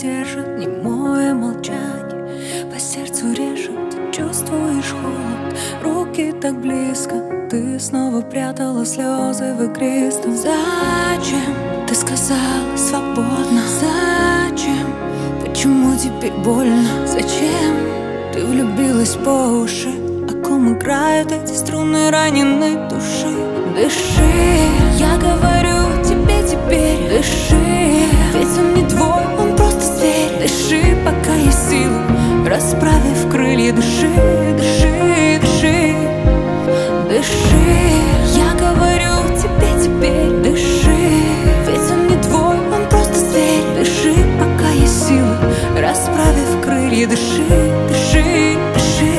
держит немое молчание. По сердцу режет, ты чувствуешь холод. Руки так близко, ты снова прятала слезы в игристом. Зачем ты сказала свободно? Зачем? Почему теперь больно? Зачем ты влюбилась по уши? О ком играют эти струны раненой души? Дыши, я говорю тебе теперь. Дыши, ведь он не твой, он просто зверь. Дыши, пока есть силы, расправив крылья. Дыши, дыши, дыши. Дыши, я говорю тебе теперь. Дыши, ведь он не твой, он просто зверь. Дыши, пока есть силы, расправив крылья. Дыши, дыши, дыши.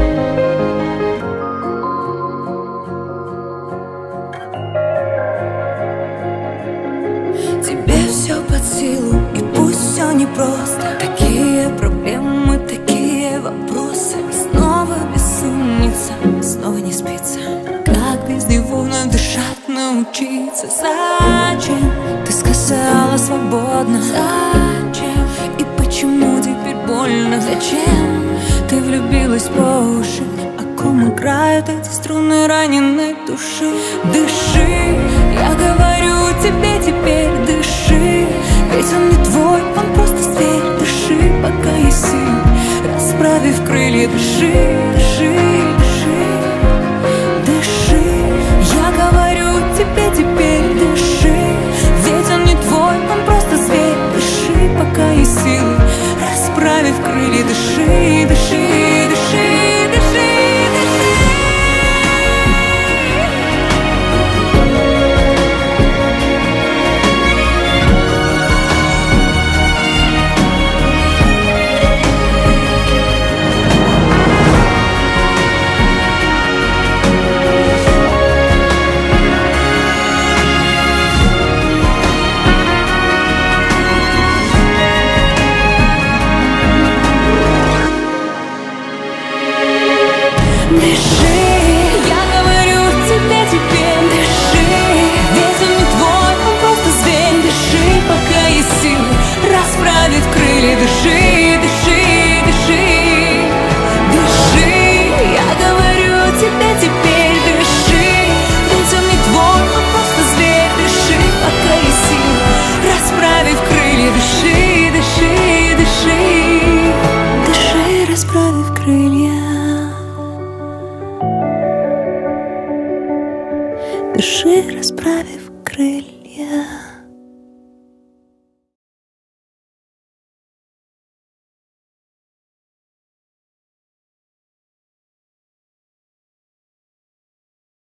Тебе все под силу, и пусть все непросто. Такие проблемы, такие вопросы. Снова бессонница, снова не спится. Как без него вновь дышать научиться? Зачем ты сказала свободно? Зачем? И почему теперь больно? Зачем ты влюбилась по уши? О ком играют эти струны раненой души? Дыши, я говорю тебе теперь. Дыши, ведь он не твой, он просто зверь. Дыши, пока есть силы, расправив крылья. Дыши, дыши, дыши. Дыши, я говорю тебе теперь. Дыши, ведь он не твой, он просто зверь. Дыши, пока есть силы, расправив крылья. Дыши, дыши, дыши, дыши. Дыши, я говорю тебе теперь. Дыши, ведь он не твой, он просто зверь. Дыши, пока есть силы, расправив крылья. Дыши, дыши, дыши. Дыши, я говорю тебе теперь. Дыши, ведь он не твой, он просто зверь. Дыши, пока есть силы, расправив крылья. Дыши, дыши, дыши. Дыши, расправив крылья. Дыши, расправив крылья.